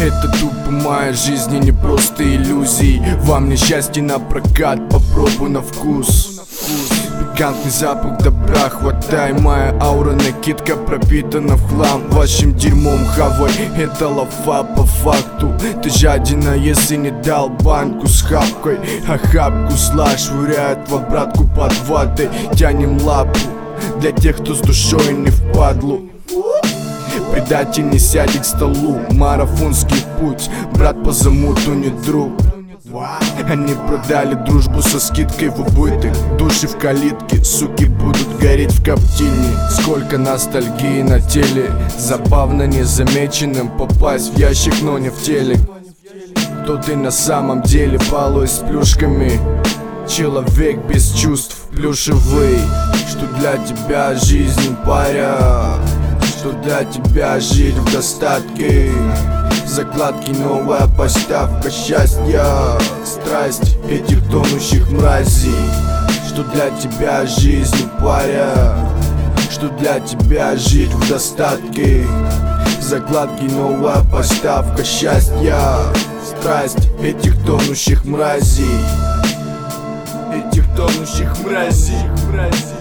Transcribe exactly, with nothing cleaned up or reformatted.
Это тупо моя жизнь и не просто иллюзии. Вам несчастье на прокат, попробуй на вкус. Пикантный запах добра, хватай. Моя аура накидка пропитана в хлам. Вашим дерьмом хавай, это лафа по факту. Ты жадина, если не дал банку с хапкой. А хапку зла швыряет в обратку под ватой. Тянем лапу для тех, кто с душой не впадлу. Предатель не сядет к столу. Марафонский путь, брат по замуту не друг. Они продали дружбу со скидкой в убыток. Души в калитке, суки будут гореть в коптильне. Сколько ностальгии на теле. Забавно незамеченным попасть в ящик, но не в телек. Кто ты на самом деле, балуй с плюшками. Человек без чувств, плюшевый. Что для тебя жизнь, паря? Что для тебя жить в достатке? Закладки, новая поставка счастья. Страсть этих тонущих мразей. Что для тебя жизнь, паря? Что для тебя жить в достатке? Закладки, новая поставка счастья. Страсть этих тонущих мразей. Этих тонущих мразей.